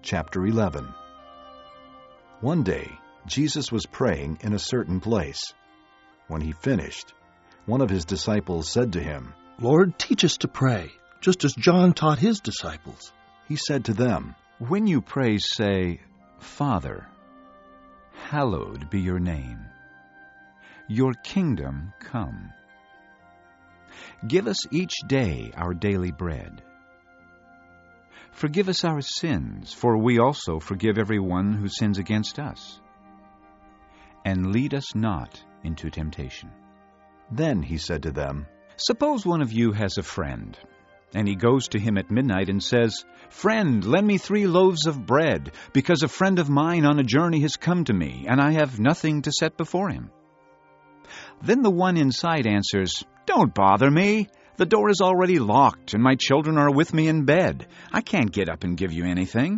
Chapter 11. One day, Jesus was praying in a certain place. When he finished, one of his disciples said to him, "Lord, teach us to pray, just as John taught his disciples." He said to them, "When you pray, say, 'Father, hallowed be your name. Your kingdom come. Give us each day our daily bread. Forgive us our sins, for we also forgive everyone who sins against us. And lead us not into temptation.'" Then he said to them, Suppose one of you has a friend, and he goes to him at midnight and says, "Friend, lend me 3 loaves of bread, because a friend of mine on a journey has come to me, and I have nothing to set before him." Then the one inside answers, "Don't bother me. The door is already locked, and my children are with me in bed. I can't get up and give you anything."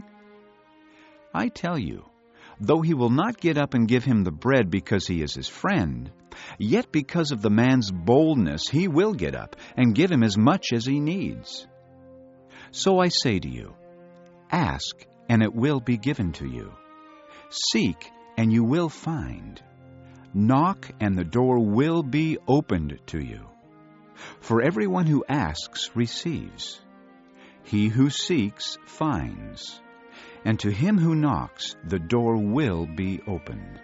I tell you, though he will not get up and give him the bread because he is his friend, yet because of the man's boldness he will get up and give him as much as he needs. So I say to you, ask, and it will be given to you. Seek, and you will find. Knock, and the door will be opened to you. For everyone who asks receives. He who seeks finds. And to him who knocks, the door will be opened.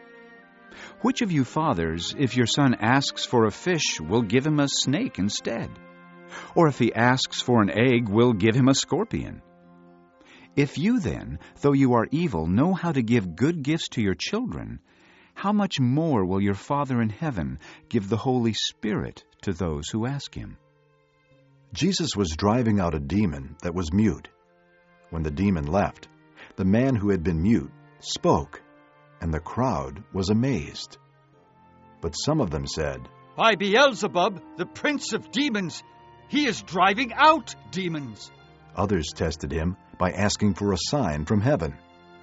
Which of you fathers, if your son asks for a fish, will give him a snake instead? Or if he asks for an egg, will give him a scorpion? If you then, though you are evil, know how to give good gifts to your children, how much more will your Father in heaven give the Holy Spirit to those who ask him? Jesus was driving out a demon that was mute. When the demon left, the man who had been mute spoke, and the crowd was amazed. But some of them said, "By Beelzebub, the prince of demons, he is driving out demons." Others tested him by asking for a sign from heaven.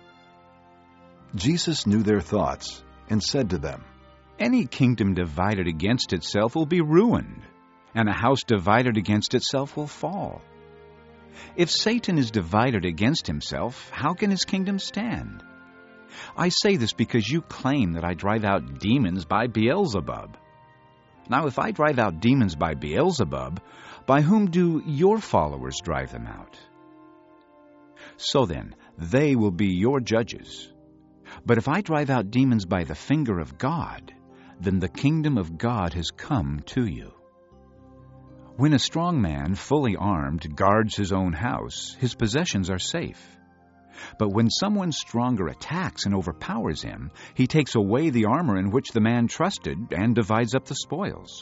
Jesus knew their thoughts and said to them, Any kingdom divided against itself will be ruined, and a house divided against itself will fall. If Satan is divided against himself, how can his kingdom stand? I say this because you claim that I drive out demons by Beelzebub. Now, if I drive out demons by Beelzebub, by whom do your followers drive them out? So then, they will be your judges. But if I drive out demons by the finger of God, then the kingdom of God has come to you. When a strong man, fully armed, guards his own house, his possessions are safe. But when someone stronger attacks and overpowers him, he takes away the armor in which the man trusted and divides up the spoils.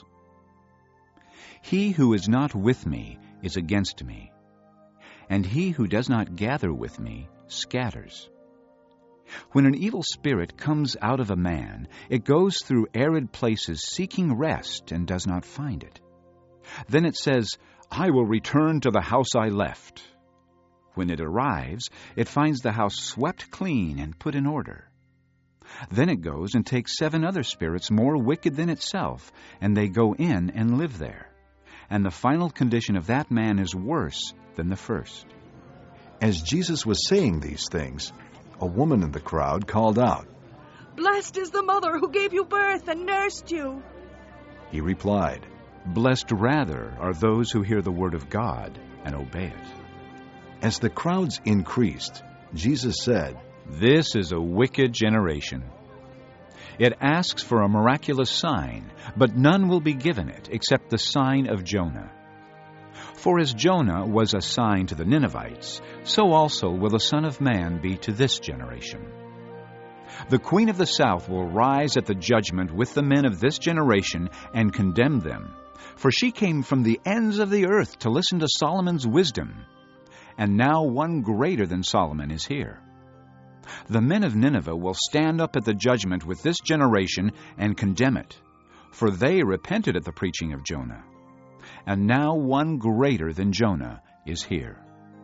He who is not with me is against me, and he who does not gather with me scatters. When an evil spirit comes out of a man, it goes through arid places seeking rest and does not find it. Then it says, "I will return to the house I left." When it arrives, it finds the house swept clean and put in order. Then it goes and takes 7 other spirits more wicked than itself, and they go in and live there. And the final condition of that man is worse than the first. As Jesus was saying these things, a woman in the crowd called out, "Blessed is the mother who gave you birth and nursed you." He replied, Blessed rather are those who hear the word of God and obey it. As the crowds increased, Jesus said, This is a wicked generation. It asks for a miraculous sign, but none will be given it except the sign of Jonah. For as Jonah was a sign to the Ninevites, so also will the Son of Man be to this generation. The Queen of the South will rise at the judgment with the men of this generation and condemn them, for she came from the ends of the earth to listen to Solomon's wisdom. And now one greater than Solomon is here. The men of Nineveh will stand up at the judgment with this generation and condemn it, for they repented at the preaching of Jonah. And now one greater than Jonah is here.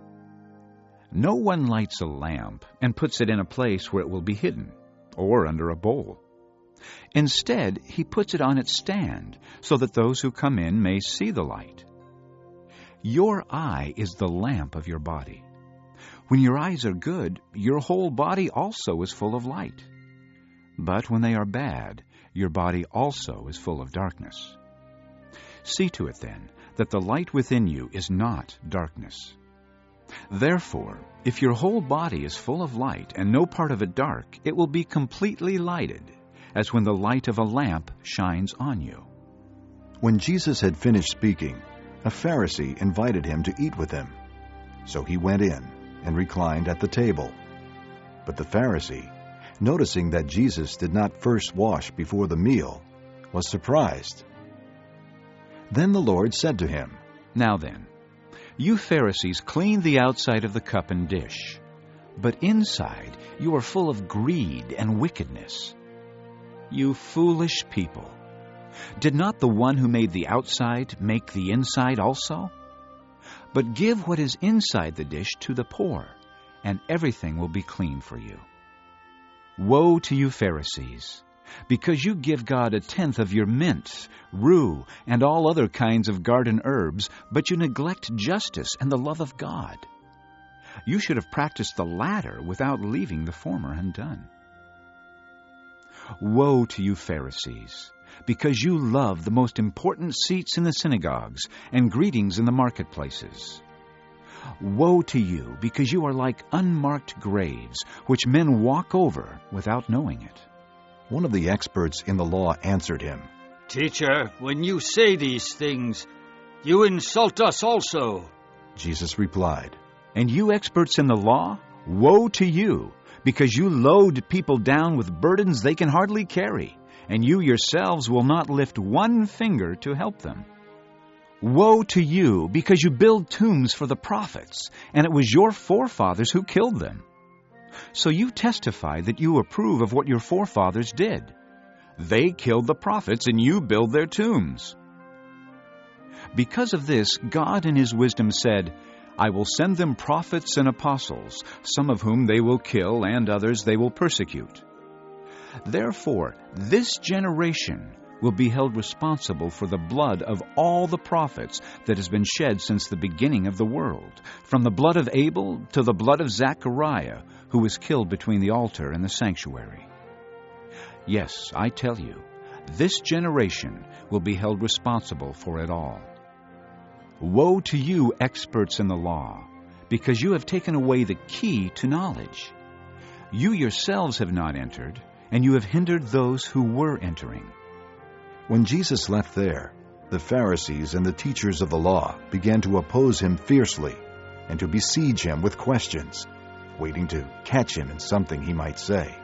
No one lights a lamp and puts it in a place where it will be hidden, or under a bowl. Instead, he puts it on its stand, so that those who come in may see the light. Your eye is the lamp of your body. When your eyes are good, your whole body also is full of light. But when they are bad, your body also is full of darkness. See to it, then, that the light within you is not darkness. Therefore, if your whole body is full of light and no part of it dark, it will be completely lighted, as when the light of a lamp shines on you. When Jesus had finished speaking, a Pharisee invited him to eat with him. So he went in and reclined at the table. But the Pharisee, noticing that Jesus did not first wash before the meal, was surprised. Then the Lord said to him, Now then, you Pharisees clean the outside of the cup and dish, but inside you are full of greed and wickedness. You foolish people! Did not the one who made the outside make the inside also? But give what is inside the dish to the poor, and everything will be clean for you. Woe to you Pharisees, because you give God 1/10 of your mint, rue, and all other kinds of garden herbs, but you neglect justice and the love of God. You should have practiced the latter without leaving the former undone. Woe to you Pharisees, because you love the most important seats in the synagogues and greetings in the marketplaces. Woe to you, because you are like unmarked graves, which men walk over without knowing it. One of the experts in the law answered him, Teacher, when you say these things, you insult us also. Jesus replied, And you experts in the law, woe to you, because you load people down with burdens they can hardly carry, and you yourselves will not lift one finger to help them. Woe to you, because you build tombs for the prophets, and it was your forefathers who killed them. So you testify that you approve of what your forefathers did. They killed the prophets, and you build their tombs. Because of this, God in His wisdom said, I will send them prophets and apostles, some of whom they will kill, and others they will persecute. Therefore, this generation will be held responsible for the blood of all the prophets that has been shed since the beginning of the world, from the blood of Abel to the blood of Zechariah, who was killed between the altar and the sanctuary. Yes, I tell you, this generation will be held responsible for it all. Woe to you, experts in the law, because you have taken away the key to knowledge. You yourselves have not entered, and you have hindered those who were entering. When Jesus left there, the Pharisees and the teachers of the law began to oppose him fiercely and to besiege him with questions, waiting to catch him in something he might say.